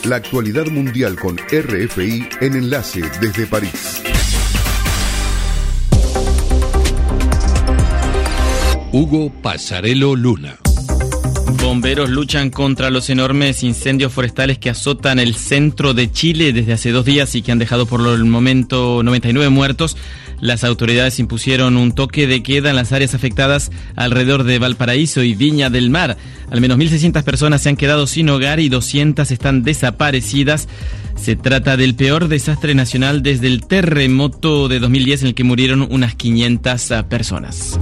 La actualidad mundial con RFI en Enlace desde París. Hugo Passarello Luna. Bomberos luchan contra los enormes incendios forestales que azotan el centro de Chile desde hace 2 días y que han dejado por el momento 99 muertos. Las autoridades impusieron un toque de queda en las áreas afectadas alrededor de Valparaíso y Viña del Mar. Al menos 1.600 personas se han quedado sin hogar y 200 están desaparecidas. Se trata del peor desastre nacional desde el terremoto de 2010 en el que murieron unas 500 personas.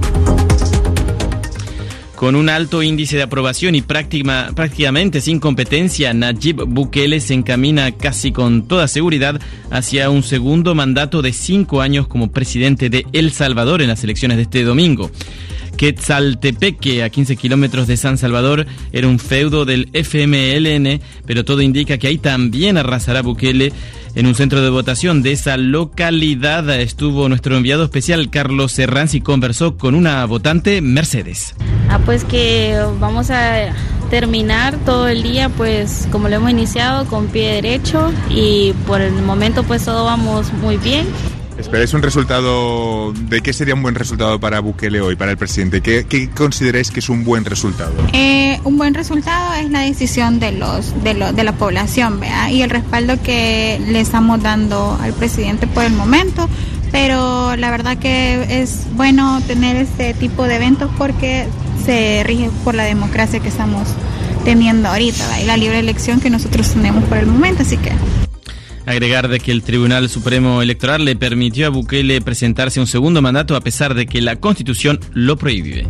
Con un alto índice de aprobación y prácticamente sin competencia, Nayib Bukele se encamina casi con toda seguridad hacia un segundo mandato de 5 años como presidente de El Salvador en las elecciones de este domingo. Quetzaltepeque, a 15 kilómetros de San Salvador, era un feudo del FMLN, pero todo indica que ahí también arrasará Bukele. En un centro de votación de esa localidad estuvo nuestro enviado especial Carlos Herranz y conversó con una votante, Mercedes. Pues que vamos a terminar todo el día pues como lo hemos iniciado, con pie derecho, y por el momento pues todo vamos muy bien. ¿Esperáis un resultado? ¿De qué sería un buen resultado para Bukele hoy, para el presidente? ¿Qué consideráis que es un buen resultado? Un buen resultado es la decisión de la población, ¿verdad? Y el respaldo que le estamos dando al presidente por el momento. Pero la verdad que es bueno tener este tipo de eventos porque se rige por la democracia que estamos teniendo ahorita, ¿verdad? Y la libre elección que nosotros tenemos por el momento, así que... Agregar de que el Tribunal Supremo Electoral le permitió a Bukele presentarse a un segundo mandato a pesar de que la Constitución lo prohíbe.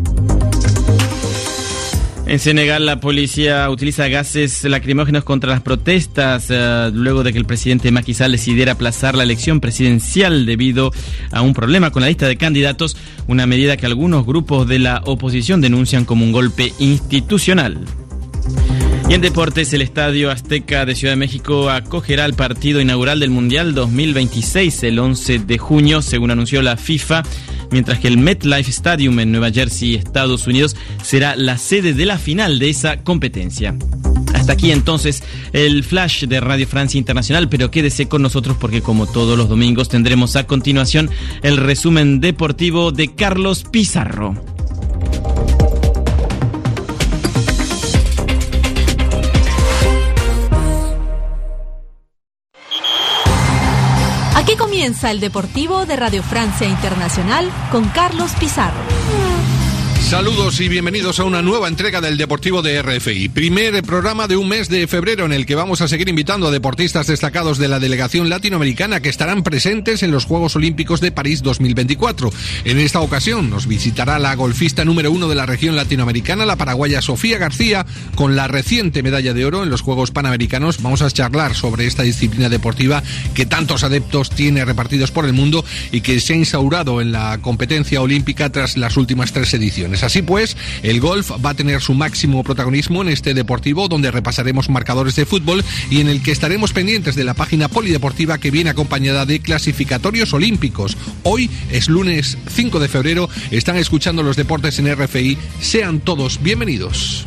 En Senegal, la policía utiliza gases lacrimógenos contra las protestas luego de que el presidente Macky Sall decidiera aplazar la elección presidencial debido a un problema con la lista de candidatos, una medida que algunos grupos de la oposición denuncian como un golpe institucional. Y en deportes, el Estadio Azteca de Ciudad de México acogerá el partido inaugural del Mundial 2026 el 11 de junio, según anunció la FIFA, mientras que el MetLife Stadium en Nueva Jersey, Estados Unidos, será la sede de la final de esa competencia. Hasta aquí entonces el flash de Radio Francia Internacional, pero quédese con nosotros porque como todos los domingos tendremos a continuación el resumen deportivo de Carlos Pizarro. Aquí comienza el Deportivo de Radio Francia Internacional con Carlos Pizarro. Saludos y bienvenidos a una nueva entrega del Deportivo de RFI. Primer programa de un mes de febrero en el que vamos a seguir invitando a deportistas destacados de la delegación latinoamericana que estarán presentes en los Juegos Olímpicos de París 2024. En esta ocasión nos visitará la golfista número 1 de la región latinoamericana, la paraguaya Sofía García, con la reciente medalla de oro en los Juegos Panamericanos. Vamos a charlar sobre esta disciplina deportiva que tantos adeptos tiene repartidos por el mundo y que se ha instaurado en la competencia olímpica tras las últimas 3 ediciones. Así pues, el golf va a tener su máximo protagonismo en este deportivo, donde repasaremos marcadores de fútbol y en el que estaremos pendientes de la página polideportiva que viene acompañada de clasificatorios olímpicos. Hoy es lunes 5 de febrero, están escuchando los deportes en RFI. Sean todos bienvenidos.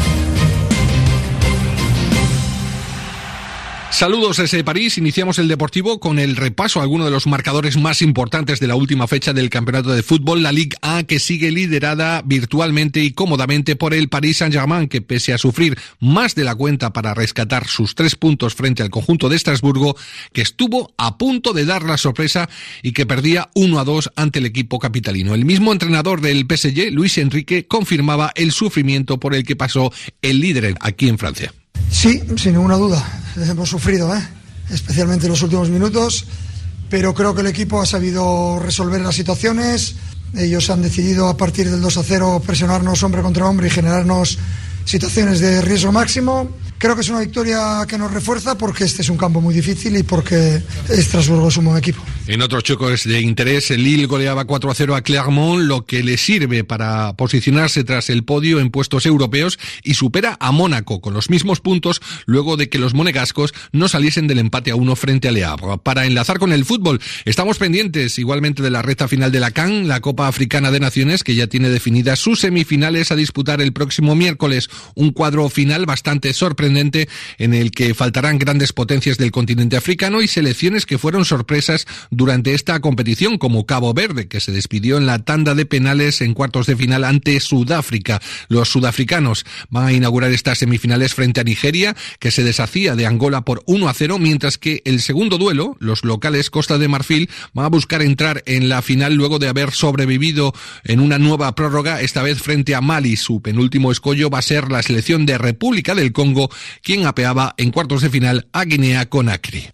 Saludos desde París, iniciamos el Deportivo con el repaso a algunos de los marcadores más importantes de la última fecha del campeonato de fútbol, la Ligue A, que sigue liderada virtualmente y cómodamente por el Paris Saint-Germain, que pese a sufrir más de la cuenta para rescatar sus 3 puntos frente al conjunto de Estrasburgo, que estuvo a punto de dar la sorpresa y que perdía 1-2 ante el equipo capitalino. El mismo entrenador del PSG, Luis Enrique, confirmaba el sufrimiento por el que pasó el líder aquí en Francia. Sí, sin ninguna duda, hemos sufrido, especialmente en los últimos minutos, pero creo que el equipo ha sabido resolver las situaciones. Ellos han decidido a partir del 2-0 presionarnos hombre contra hombre y generarnos situaciones de riesgo máximo. Creo que es una victoria que nos refuerza porque este es un campo muy difícil y porque Estrasburgo es un buen equipo. En otros choques de interés, el Lille goleaba 4-0 a Clermont, lo que le sirve para posicionarse tras el podio en puestos europeos y supera a Mónaco con los mismos puntos luego de que los monegascos no saliesen del empate a 1 frente a Le Havre. Para enlazar con el fútbol, estamos pendientes igualmente de la recta final de la CAN, la Copa Africana de Naciones, que ya tiene definidas sus semifinales a disputar el próximo miércoles. Un cuadro final bastante sorprendente en el que faltarán grandes potencias del continente africano y selecciones que fueron sorpresas durante esta competición, como Cabo Verde, que se despidió en la tanda de penales en cuartos de final ante Sudáfrica. Los sudafricanos van a inaugurar estas semifinales frente a Nigeria, que se deshacía de Angola por 1-0, mientras que el segundo duelo, los locales Costa de Marfil, van a buscar entrar en la final luego de haber sobrevivido en una nueva prórroga, esta vez frente a Mali. Su penúltimo escollo va a ser la selección de República del Congo, quien apeaba en cuartos de final a Guinea-Conakry.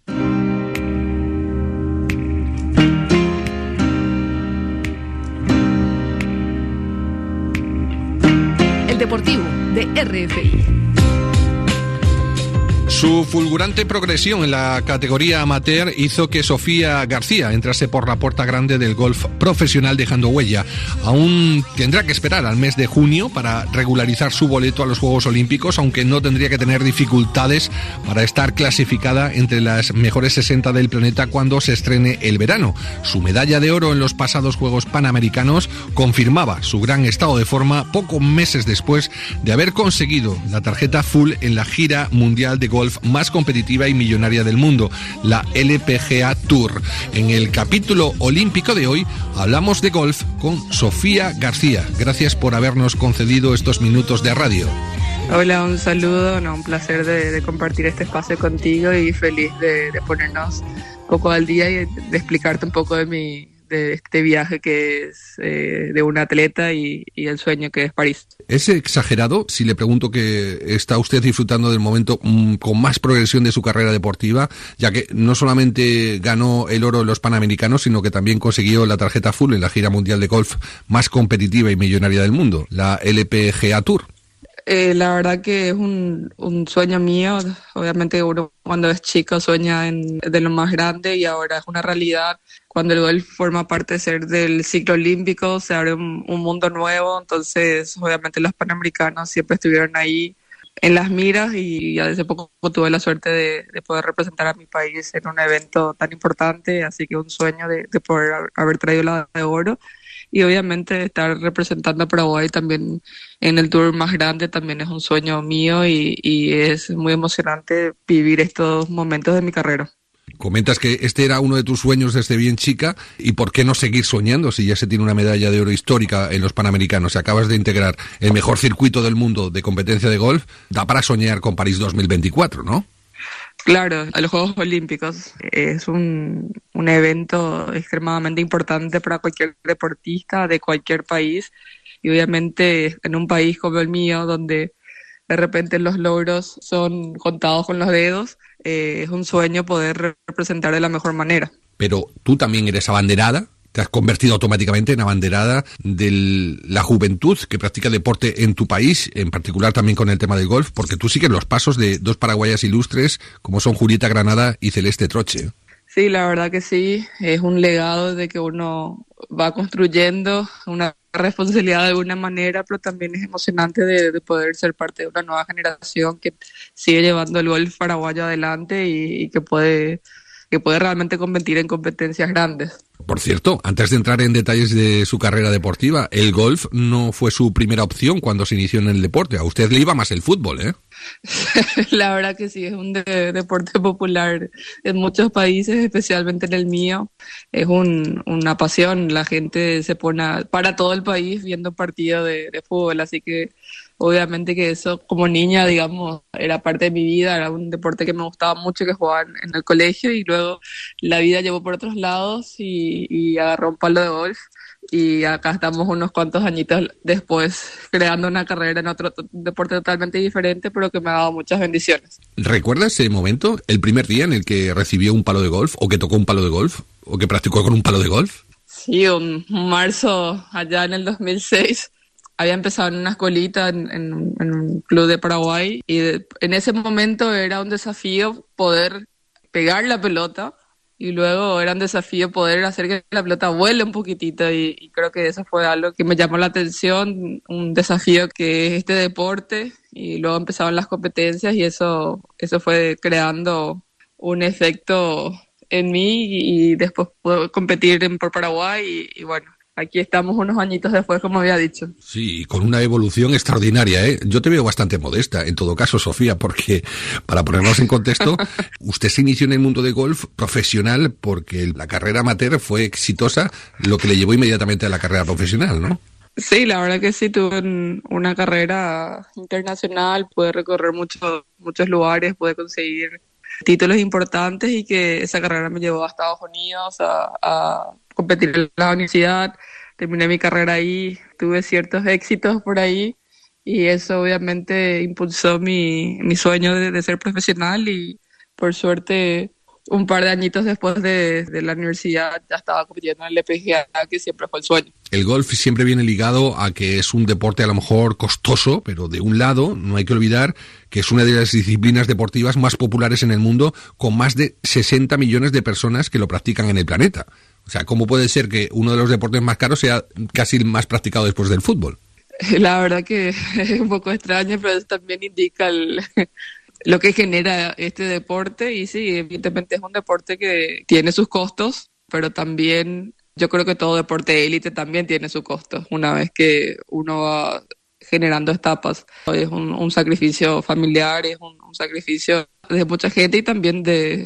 Deportivo de RFI. Su fulgurante progresión en la categoría amateur hizo que Sofía García entrase por la puerta grande del golf profesional dejando huella. Aún tendrá que esperar al mes de junio para regularizar su boleto a los Juegos Olímpicos, aunque no tendría que tener dificultades para estar clasificada entre las mejores 60 del planeta cuando se estrene el verano. Su medalla de oro en los pasados Juegos Panamericanos confirmaba su gran estado de forma pocos meses después de haber conseguido la tarjeta full en la gira mundial de golf más competitiva y millonaria del mundo, la LPGA Tour. En el capítulo olímpico de hoy hablamos de golf con Sofía García. Gracias por habernos concedido estos minutos de radio. Hola, un saludo, un placer de compartir este espacio contigo y feliz de ponernos un poco al día y de explicarte un poco de este viaje que es de un atleta y el sueño que es París. ¿Es exagerado si le pregunto que está usted disfrutando del momento con más progresión de su carrera deportiva, ya que no solamente ganó el oro en los Panamericanos, sino que también consiguió la tarjeta full en la gira mundial de golf más competitiva y millonaria del mundo, la LPGA Tour? La verdad que es un sueño mío. Obviamente uno cuando es chico sueña de lo más grande y ahora es una realidad. Cuando el golf forma parte de ser del ciclo olímpico, se abre un mundo nuevo. Entonces, obviamente los Panamericanos siempre estuvieron ahí en las miras y ya desde poco tuve la suerte de poder representar a mi país en un evento tan importante. Así que un sueño de poder haber traído la de oro. Y obviamente estar representando a Paraguay también en el tour más grande también es un sueño mío y es muy emocionante vivir estos momentos de mi carrera. Comentas que este era uno de tus sueños desde bien chica, ¿y por qué no seguir soñando si ya se tiene una medalla de oro histórica en los Panamericanos? Acabas de integrar el mejor circuito del mundo de competencia de golf, da para soñar con París 2024, ¿no? Claro, los Juegos Olímpicos es un evento extremadamente importante para cualquier deportista de cualquier país y obviamente en un país como el mío donde de repente los logros son contados con los dedos, es un sueño poder representar de la mejor manera. Pero tú también eres abanderada. Te has convertido automáticamente en abanderada de la juventud que practica deporte en tu país, en particular también con el tema del golf, porque tú sigues los pasos de dos paraguayas ilustres como son Julieta Granada y Celeste Troche. Sí, la verdad que sí, es un legado de que uno va construyendo una responsabilidad de alguna manera, pero también es emocionante de poder ser parte de una nueva generación que sigue llevando el golf paraguayo adelante y que puede realmente competir en competencias grandes. Por cierto, antes de entrar en detalles de su carrera deportiva, el golf no fue su primera opción cuando se inició en el deporte. A usted le iba más el fútbol, ¿eh? La verdad que sí, es un deporte popular en muchos países, especialmente en el mío. Es una pasión, la gente se pone para todo el país viendo partidos de fútbol, así que obviamente que eso como niña, digamos, era parte de mi vida, era un deporte que me gustaba mucho, que jugaba en el colegio y luego la vida llevó por otros lados y agarró un palo de golf. Y acá estamos unos cuantos añitos después creando una carrera en otro deporte totalmente diferente, pero que me ha dado muchas bendiciones. ¿Recuerdas ese momento, el primer día en el que recibió un palo de golf, o que tocó un palo de golf, o que practicó con un palo de golf? Sí, un marzo allá en el 2006. Había empezado en una escuelita en un club de Paraguay y en ese momento era un desafío poder pegar la pelota y luego era un desafío poder hacer que la pelota vuele un poquitito y creo que eso fue algo que me llamó la atención, un desafío que es este deporte, y luego empezaron las competencias y eso fue creando un efecto en mí y después pude competir por Paraguay y bueno, aquí estamos unos añitos después, como había dicho. Sí, con una evolución extraordinaria, ¿eh? Yo te veo bastante modesta, en todo caso, Sofía, porque, para ponernos en contexto, usted se inició en el mundo de golf profesional porque la carrera amateur fue exitosa, lo que le llevó inmediatamente a la carrera profesional, ¿no? Sí, la verdad que sí, tuve una carrera internacional, pude recorrer muchos lugares, pude conseguir títulos importantes y que esa carrera me llevó a Estados Unidos a competir en la universidad. Terminé mi carrera ahí, tuve ciertos éxitos por ahí y eso obviamente impulsó mi sueño de ser profesional y por suerte un par de añitos después de la universidad ya estaba compitiendo en el LPGA, que siempre fue el sueño. El golf siempre viene ligado a que es un deporte a lo mejor costoso, pero de un lado no hay que olvidar que es una de las disciplinas deportivas más populares en el mundo, con más de 60 millones de personas que lo practican en el planeta. O sea, ¿cómo puede ser que uno de los deportes más caros sea casi el más practicado después del fútbol? La verdad que es un poco extraño, pero eso también indica lo que genera este deporte. Y sí, evidentemente es un deporte que tiene sus costos, pero también yo creo que todo deporte de élite también tiene sus costos. Una vez que uno va generando etapas, es un sacrificio familiar, es un sacrificio de mucha gente y también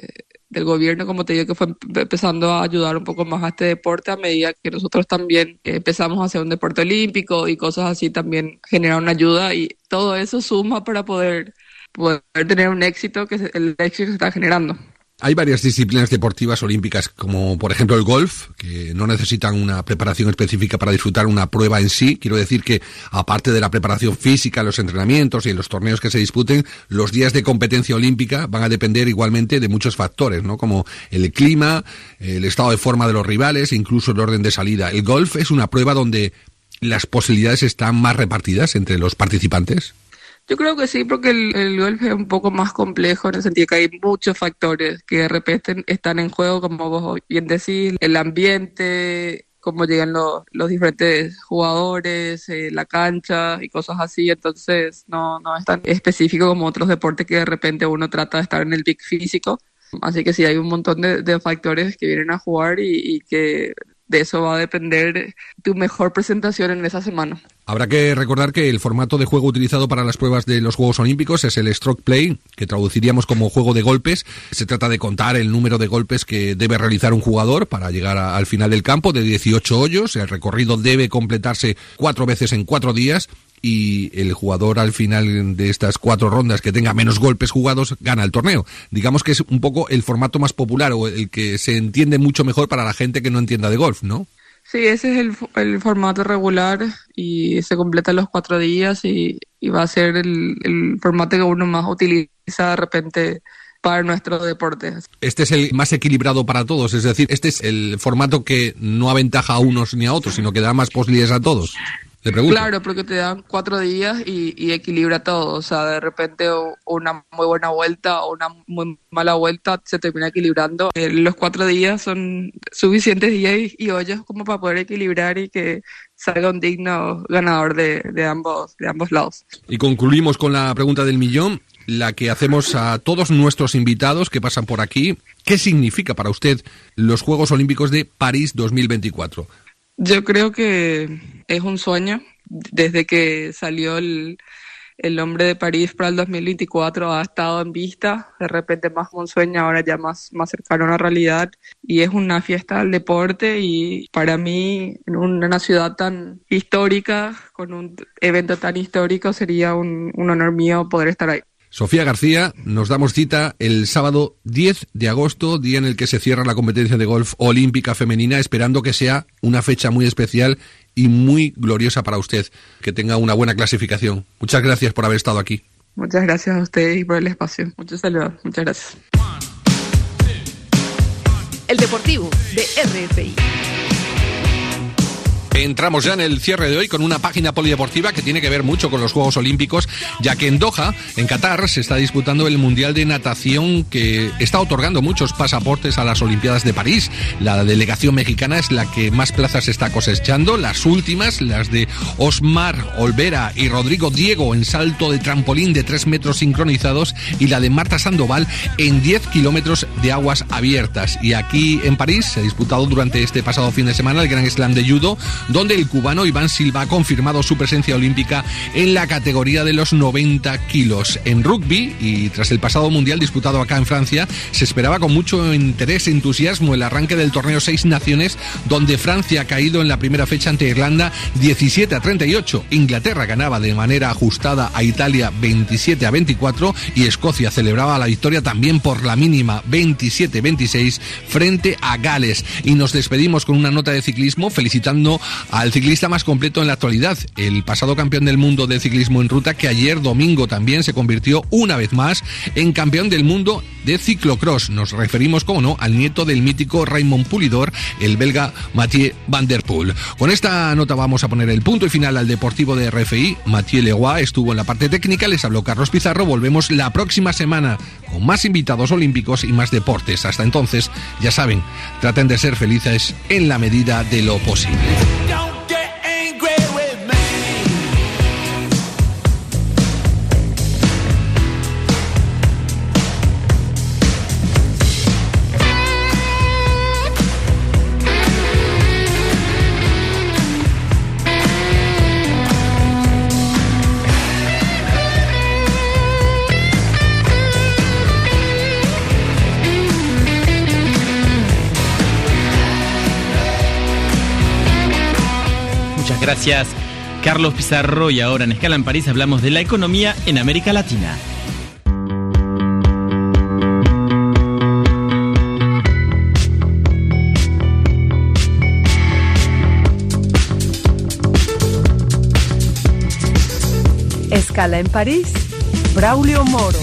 del gobierno, como te digo, que fue empezando a ayudar un poco más a este deporte a medida que nosotros también empezamos a hacer un deporte olímpico y cosas así también generaron ayuda y todo eso suma para poder tener un éxito, que es el éxito que se está generando. Hay varias disciplinas deportivas olímpicas, como por ejemplo el golf, que no necesitan una preparación específica para disfrutar una prueba en sí. Quiero decir que, aparte de la preparación física, los entrenamientos y en los torneos que se disputen, los días de competencia olímpica van a depender igualmente de muchos factores, ¿no? Como el clima, el estado de forma de los rivales e incluso el orden de salida. ¿El golf es una prueba donde las posibilidades están más repartidas entre los participantes? Yo creo que sí, porque el golf es un poco más complejo en el sentido que hay muchos factores que de repente están en juego, como vos bien decís, el ambiente, cómo llegan los diferentes jugadores, la cancha y cosas así. Entonces no es tan específico como otros deportes que de repente uno trata de estar en el pic físico. Así que sí, hay un montón de factores que vienen a jugar y que de eso va a depender tu mejor presentación en esa semana. Habrá que recordar que el formato de juego utilizado para las pruebas de los Juegos Olímpicos es el stroke play, que traduciríamos como juego de golpes. Se trata de contar el número de golpes que debe realizar un jugador para llegar al final del campo, de 18 hoyos. El recorrido debe completarse 4 veces en 4 días y el jugador al final de estas 4 rondas que tenga menos golpes jugados gana el torneo. Digamos que es un poco el formato más popular o el que se entiende mucho mejor para la gente que no entienda de golf, ¿no? Sí, ese es el formato regular y se completa los 4 días y va a ser el formato que uno más utiliza de repente para nuestro deporte. Este es el más equilibrado para todos, es decir, este es el formato que no aventaja a unos ni a otros, sino que da más posibilidades a todos. Le pregunto. Claro, porque te dan 4 días y equilibra todo. O sea, de repente una muy buena vuelta o una muy mala vuelta se termina equilibrando. Los 4 días son suficientes días y hoyos como para poder equilibrar y que salga un digno ganador de ambos lados. Y concluimos con la pregunta del millón, la que hacemos a todos nuestros invitados que pasan por aquí. ¿Qué significa para usted los Juegos Olímpicos de París 2024? Yo creo que es un sueño. Desde que salió el nombre de París para el 2024 ha estado en vista. De repente más como un sueño, ahora ya más cercano a la realidad. Y es una fiesta del deporte y para mí, en una ciudad tan histórica, con un evento tan histórico, sería un honor mío poder estar ahí. Sofía García, nos damos cita el sábado 10 de agosto, día en el que se cierra la competencia de golf olímpica femenina, esperando que sea una fecha muy especial y muy gloriosa para usted, que tenga una buena clasificación. Muchas gracias por haber estado aquí. Muchas gracias a ustedes y por el espacio. Muchos saludos. Muchas gracias. El Deportivo de RFI. Entramos ya en el cierre de hoy con una página polideportiva que tiene que ver mucho con los Juegos Olímpicos, ya que en Doha, en Qatar, se está disputando el Mundial de Natación que está otorgando muchos pasaportes a las Olimpiadas de París. La delegación mexicana es la que más plazas está cosechando. Las últimas, las de Osmar Olvera y Rodrigo Diego en salto de trampolín de 3 metros sincronizados, y la de Marta Sandoval en 10 kilómetros de aguas abiertas. Y aquí en París se ha disputado durante este pasado fin de semana el Grand Slam de judo, donde el cubano Iván Silva ha confirmado su presencia olímpica en la categoría de los 90 kilos. En rugby, y tras el pasado mundial disputado acá en Francia, se esperaba con mucho interés e entusiasmo el arranque del torneo 6 Naciones, donde Francia ha caído en la primera fecha ante Irlanda 17-38. Inglaterra ganaba de manera ajustada a Italia 27-24 y Escocia celebraba la victoria también por la mínima 27-26 frente a Gales. Y nos despedimos con una nota de ciclismo felicitando al ciclista más completo en la actualidad, el pasado campeón del mundo de ciclismo en ruta, que ayer domingo también se convirtió una vez más en campeón del mundo de ciclocross. Nos referimos, como no, al nieto del mítico Raymond Pulidor, el belga Mathieu Van Der Poel. Con esta nota vamos a poner el punto y final al Deportivo de RFI. Mathieu Leroy estuvo en la parte técnica, les habló Carlos Pizarro. Volvemos la próxima semana con más invitados olímpicos y más deportes. Hasta entonces, ya saben, traten de ser felices en la medida de lo posible. Gracias, Carlos Pizarro. Y ahora en Escala en París hablamos de la economía en América Latina. Escala en París, Braulio Moro.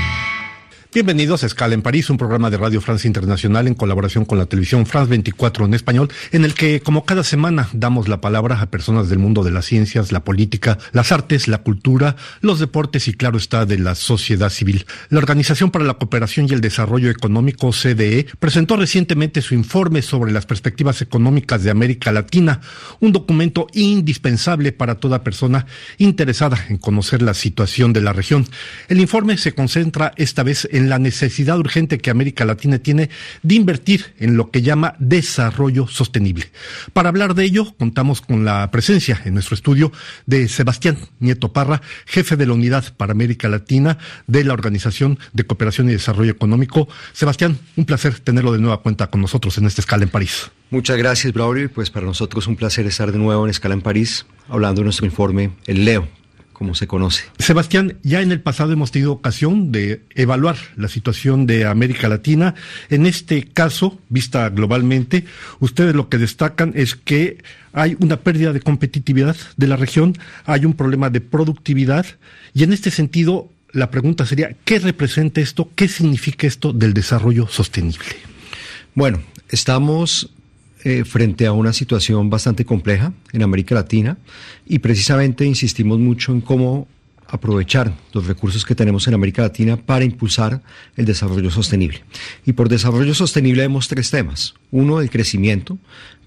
Bienvenidos a Escala en París, un programa de Radio Francia Internacional en colaboración con la televisión France 24 en español, en el que, como cada semana, damos la palabra a personas del mundo de las ciencias, la política, las artes, la cultura, los deportes y, claro está, de la sociedad civil. La Organización para la Cooperación y el Desarrollo Económico, OCDE, presentó recientemente su informe sobre las perspectivas económicas de América Latina, un documento indispensable para toda persona interesada en conocer la situación de la región. El informe se concentra esta vez en la necesidad urgente que América Latina tiene de invertir en lo que llama desarrollo sostenible. Para hablar de ello, contamos con la presencia en nuestro estudio de Sebastián Nieto Parra, jefe de la Unidad para América Latina de la Organización de Cooperación y Desarrollo Económico. Sebastián, un placer tenerlo de nueva cuenta con nosotros en esta Escala en París. Muchas gracias, Braulio. Pues para nosotros es un placer estar de nuevo en Escala en París, hablando de nuestro informe, el Leo, como se conoce. Sebastián, ya en el pasado hemos tenido ocasión de evaluar la situación de América Latina. En este caso, vista globalmente, ustedes lo que destacan es que hay una pérdida de competitividad de la región, hay un problema de productividad, y en este sentido, la pregunta sería, ¿qué representa esto? ¿Qué significa esto del desarrollo sostenible? Bueno, estamos frente a una situación bastante compleja en América Latina, y precisamente insistimos mucho en cómo aprovechar los recursos que tenemos en América Latina para impulsar el desarrollo sostenible. Y por desarrollo sostenible vemos 3 temas. Uno, el crecimiento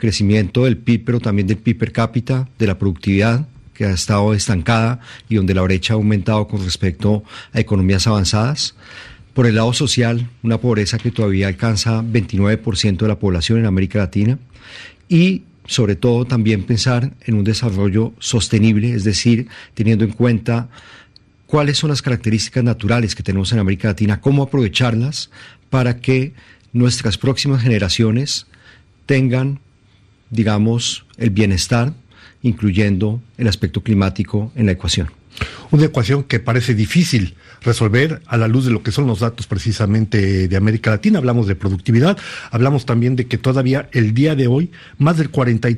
del PIB, pero también del PIB per cápita, de la productividad, que ha estado estancada y donde la brecha ha aumentado con respecto a economías avanzadas. Por el lado social, una pobreza que todavía alcanza 29% de la población en América Latina, y sobre todo también pensar en un desarrollo sostenible, es decir, teniendo en cuenta cuáles son las características naturales que tenemos en América Latina, cómo aprovecharlas para que nuestras próximas generaciones tengan, digamos, el bienestar, incluyendo el aspecto climático en la ecuación. Una ecuación que parece difícil resolver a la luz de lo que son los datos precisamente de América Latina. Hablamos de productividad, hablamos también de que todavía el día de hoy más del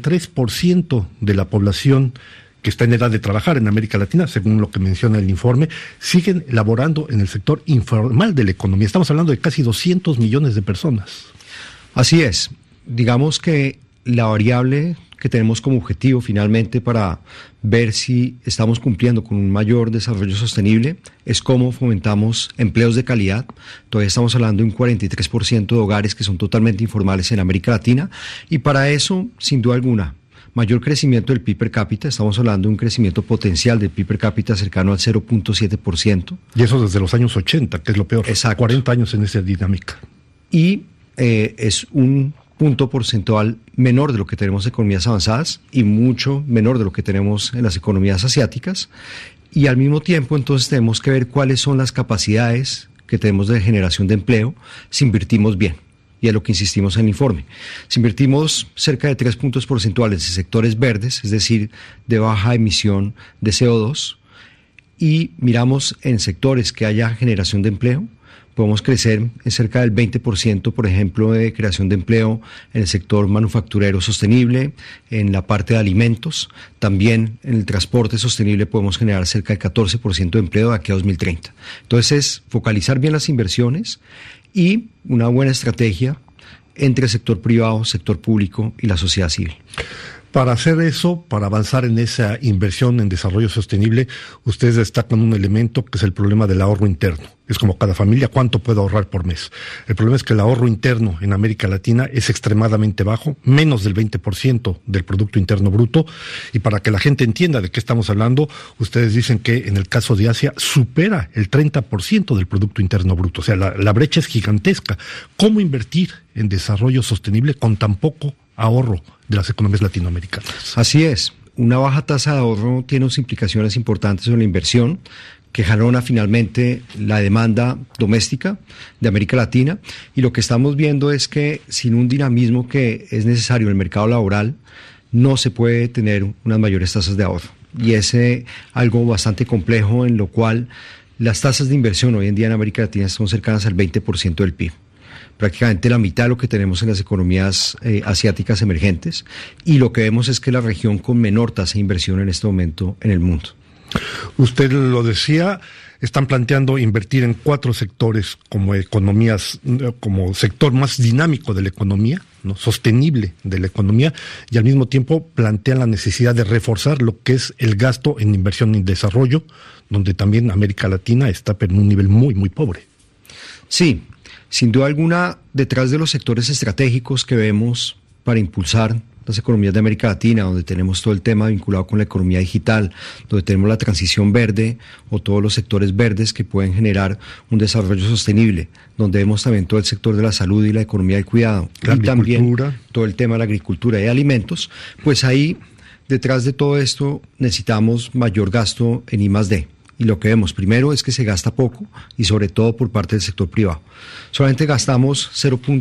43% de la población que está en edad de trabajar en América Latina, según lo que menciona el informe, siguen laborando en el sector informal de la economía. Estamos hablando de casi 200 millones de personas. Así es. Digamos que la variable que tenemos como objetivo finalmente para ver si estamos cumpliendo con un mayor desarrollo sostenible es cómo fomentamos empleos de calidad. Todavía estamos hablando de un 43% de hogares que son totalmente informales en América Latina, y para eso, sin duda alguna, mayor crecimiento del PIB per cápita. Estamos hablando de un crecimiento potencial del PIB per cápita cercano al 0.7%. Y eso desde los años 80, que es lo peor. Exacto. 40 años en esa dinámica. Y es un punto porcentual menor de lo que tenemos en economías avanzadas y mucho menor de lo que tenemos en las economías asiáticas. Y al mismo tiempo, entonces, tenemos que ver cuáles son las capacidades que tenemos de generación de empleo si invertimos bien. Y es lo que insistimos en el informe. Si invertimos cerca de 3 puntos porcentuales en sectores verdes, es decir, de baja emisión de CO2, y miramos en sectores que haya generación de empleo, podemos crecer en cerca del 20%, por ejemplo, de creación de empleo en el sector manufacturero sostenible, en la parte de alimentos. También en el transporte sostenible podemos generar cerca del 14% de empleo de aquí a 2030. Entonces es focalizar bien las inversiones y una buena estrategia entre el sector privado, sector público y la sociedad civil. Para hacer eso, para avanzar en esa inversión en desarrollo sostenible, ustedes destacan un elemento que es el problema del ahorro interno. Es como cada familia, ¿cuánto puede ahorrar por mes? El problema es que el ahorro interno en América Latina es extremadamente bajo, menos del 20% del Producto Interno Bruto. Y para que la gente entienda de qué estamos hablando, ustedes dicen que en el caso de Asia supera el 30% del Producto Interno Bruto. O sea, la brecha es gigantesca. ¿Cómo invertir en desarrollo sostenible con tan poco ahorro de las economías latinoamericanas? Así es. Una baja tasa de ahorro tiene unas implicaciones importantes sobre la inversión, que jalona finalmente la demanda doméstica de América Latina, y lo que estamos viendo es que sin un dinamismo que es necesario en el mercado laboral no se puede tener unas mayores tasas de ahorro, y es algo bastante complejo, en lo cual las tasas de inversión hoy en día en América Latina son cercanas al 20% del PIB, prácticamente la mitad de lo que tenemos en las economías asiáticas emergentes, y lo que vemos es que la región con menor tasa de inversión en este momento en el mundo. Usted lo decía, están planteando invertir en 4 sectores como economías, como sector más dinámico de la economía, ¿no? Sostenible de la economía, y al mismo tiempo plantean la necesidad de reforzar lo que es el gasto en inversión y desarrollo, donde también América Latina está en un nivel muy, muy pobre. Sí, sin duda alguna, detrás de los sectores estratégicos que vemos para impulsar las economías de América Latina, donde tenemos todo el tema vinculado con la economía digital, donde tenemos la transición verde o todos los sectores verdes que pueden generar un desarrollo sostenible, donde vemos también todo el sector de la salud y la economía del cuidado, y también todo el tema de la agricultura y de alimentos, pues ahí, detrás de todo esto, necesitamos mayor gasto en I+D. Y lo que vemos primero es que se gasta poco, y sobre todo por parte del sector privado. Solamente gastamos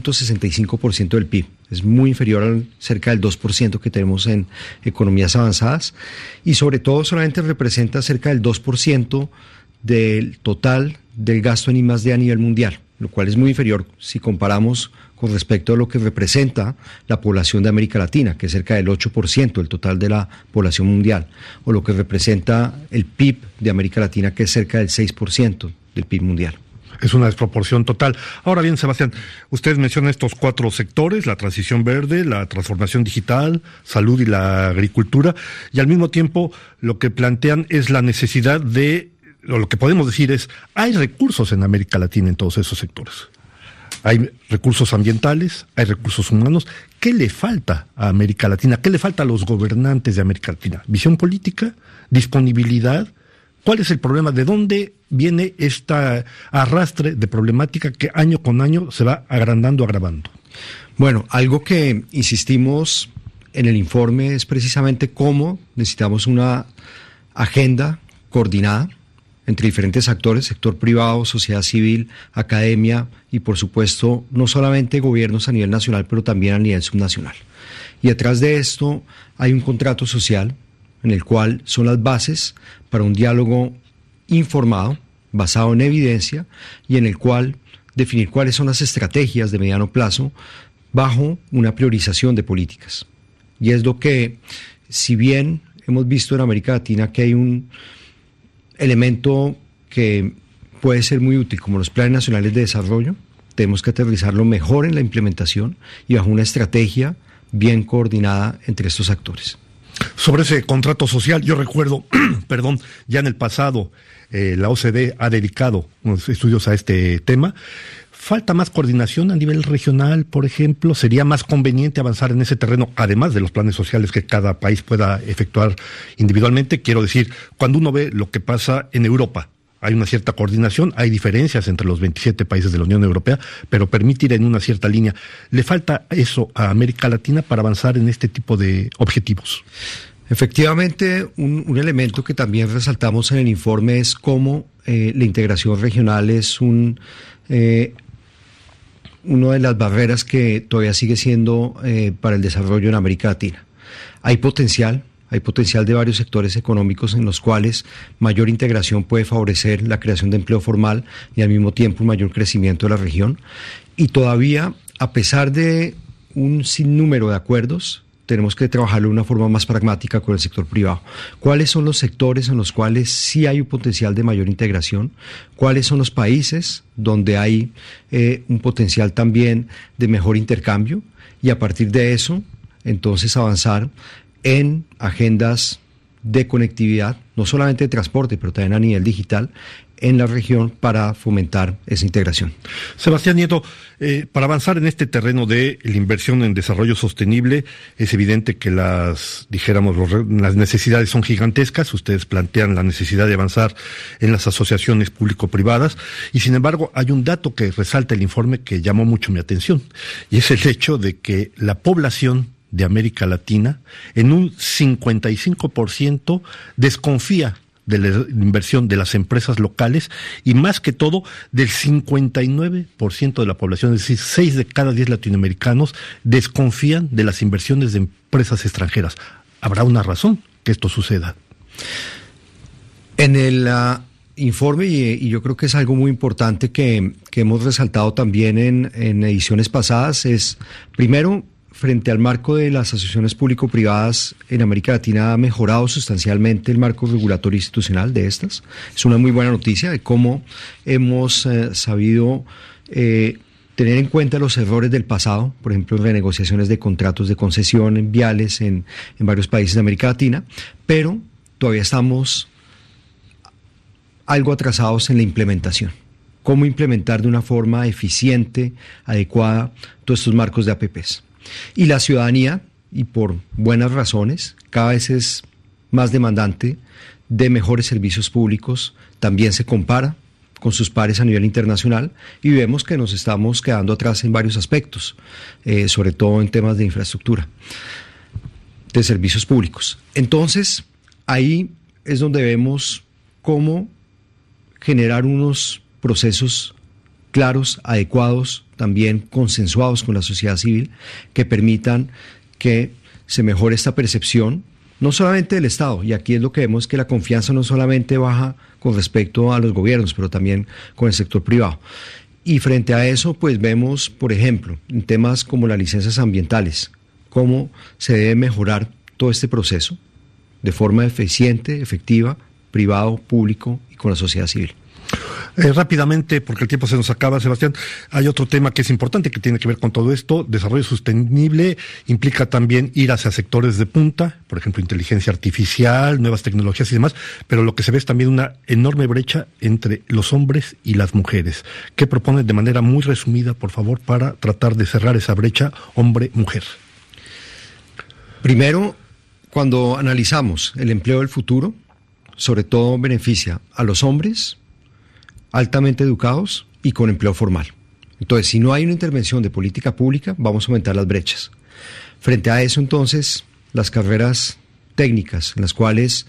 0.65% del PIB. Es muy inferior al cerca del 2% que tenemos en economías avanzadas, y sobre todo solamente representa cerca del 2% del total del gasto en I+D a nivel mundial, lo cual es muy inferior si comparamos con respecto a lo que representa la población de América Latina, que es cerca del 8% del total de la población mundial, o lo que representa el PIB de América Latina, que es cerca del 6% del PIB mundial. Es una desproporción total. Ahora bien, Sebastián, ustedes mencionan estos 4 sectores: la transición verde, la transformación digital, salud y la agricultura, y al mismo tiempo lo que plantean es la necesidad de, o lo que podemos decir es, hay recursos en América Latina en todos esos sectores. Hay recursos ambientales, hay recursos humanos. ¿Qué le falta a América Latina? ¿Qué le falta a los gobernantes de América Latina? ¿Visión política? ¿Disponibilidad? ¿Cuál es el problema? ¿De dónde viene esta arrastre de problemática que año con año se va agrandando, agravando? Bueno, algo que insistimos en el informe es precisamente cómo necesitamos una agenda coordinada entre diferentes actores, sector privado, sociedad civil, academia y, por supuesto, no solamente gobiernos a nivel nacional, pero también a nivel subnacional. Y detrás de esto hay un contrato social en el cual son las bases para un diálogo informado, basado en evidencia, y en el cual definir cuáles son las estrategias de mediano plazo bajo una priorización de políticas. Y es lo que, si bien hemos visto en América Latina que hay un elemento que puede ser muy útil, como los planes nacionales de desarrollo, tenemos que aterrizarlo mejor en la implementación y bajo una estrategia bien coordinada entre estos actores. Sobre ese contrato social, yo recuerdo, ya en el pasado la OCDE ha dedicado unos estudios a este tema. ¿Falta más coordinación a nivel regional, por ejemplo? ¿Sería más conveniente avanzar en ese terreno, además de los planes sociales que cada país pueda efectuar individualmente? Quiero decir, cuando uno ve lo que pasa en Europa, hay una cierta coordinación, hay diferencias entre los 27 países de la Unión Europea, pero permite ir en una cierta línea. ¿Le falta eso a América Latina para avanzar en este tipo de objetivos? Efectivamente, un elemento que también resaltamos en el informe es cómo la integración regional es una de las barreras que todavía sigue siendo para el desarrollo en América Latina. Hay potencial de varios sectores económicos en los cuales mayor integración puede favorecer la creación de empleo formal y al mismo tiempo un mayor crecimiento de la región. Y todavía, a pesar de un sinnúmero de acuerdos, tenemos que trabajarlo de una forma más pragmática con el sector privado. ¿Cuáles son los sectores en los cuales sí hay un potencial de mayor integración? ¿Cuáles son los países donde hay un potencial también de mejor intercambio? Y a partir de eso, entonces avanzar en agendas de conectividad, no solamente de transporte, pero también a nivel digital, en la región para fomentar esa integración. Sebastián Nieto, para avanzar en este terreno de la inversión en desarrollo sostenible, es evidente que las necesidades son gigantescas. Ustedes plantean la necesidad de avanzar en las asociaciones público-privadas y, sin embargo, hay un dato que resalta el informe que llamó mucho mi atención, y es el hecho de que la población de América Latina en un 55% desconfía de la inversión de las empresas locales y, más que todo, del 59% de la población, es decir, 6 de cada 10 latinoamericanos desconfían de las inversiones de empresas extranjeras. ¿Habrá una razón que esto suceda? En el informe, y yo creo que es algo muy importante que hemos resaltado también en ediciones pasadas, es, primero, frente al marco de las asociaciones público-privadas en América Latina ha mejorado sustancialmente el marco regulatorio institucional de estas. Es una muy buena noticia de cómo hemos sabido tener en cuenta los errores del pasado, por ejemplo, en renegociaciones de contratos de concesión en viales en varios países de América Latina, pero todavía estamos algo atrasados en la implementación. Cómo implementar de una forma eficiente, adecuada, todos estos marcos de APPs. Y la ciudadanía, y por buenas razones, cada vez es más demandante de mejores servicios públicos, también se compara con sus pares a nivel internacional y vemos que nos estamos quedando atrás en varios aspectos, sobre todo en temas de infraestructura, de servicios públicos. Entonces, ahí es donde vemos cómo generar unos procesos claros, adecuados, también consensuados con la sociedad civil, que permitan que se mejore esta percepción, no solamente del Estado, y aquí es lo que vemos, que la confianza no solamente baja con respecto a los gobiernos, pero también con el sector privado. Y frente a eso, pues vemos, por ejemplo, en temas como las licencias ambientales, cómo se debe mejorar todo este proceso de forma eficiente, efectiva, privado, público y con la sociedad civil. Rápidamente, porque el tiempo se nos acaba, Sebastián, hay otro tema que es importante que tiene que ver con todo esto. Desarrollo sostenible implica también ir hacia sectores de punta, por ejemplo, inteligencia artificial, nuevas tecnologías y demás, pero lo que se ve es también una enorme brecha entre los hombres y las mujeres. ¿Qué proponen de manera muy resumida, por favor, para tratar de cerrar esa brecha hombre-mujer? Primero, cuando analizamos el empleo del futuro, sobre todo beneficia a los hombres altamente educados y con empleo formal. Entonces, si no hay una intervención de política pública, vamos a aumentar las brechas. Frente a eso, entonces, las carreras técnicas, en las cuales,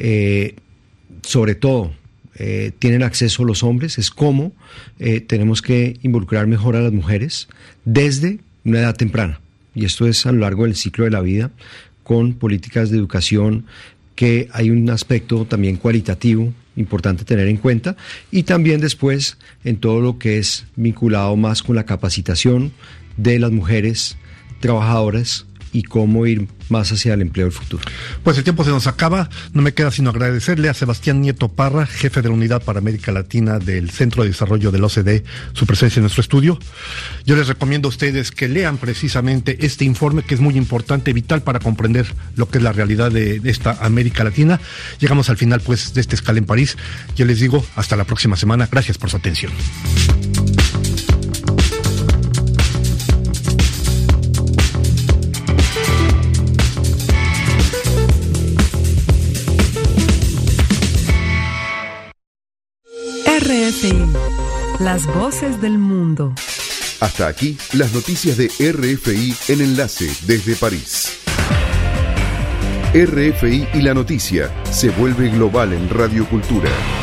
sobre todo, tienen acceso los hombres, es cómo tenemos que involucrar mejor a las mujeres desde una edad temprana. Y esto es a lo largo del ciclo de la vida, con políticas de educación, que hay un aspecto también cualitativo importante tener en cuenta, y también después en todo lo que es vinculado más con la capacitación de las mujeres trabajadoras y cómo ir más hacia el empleo del futuro. Pues el tiempo se nos acaba, no me queda sino agradecerle a Sebastián Nieto Parra, jefe de la Unidad para América Latina del Centro de Desarrollo del OCDE, su presencia en nuestro estudio. Yo les recomiendo a ustedes que lean precisamente este informe, que es muy importante, vital para comprender lo que es la realidad de esta América Latina. Llegamos al final pues de esta escala en París. Yo les digo hasta la próxima semana. Gracias por su atención. RFI, las voces del mundo. Hasta aquí las noticias de RFI en Enlace desde París. RFI y la noticia se vuelve global en Radio Cultura.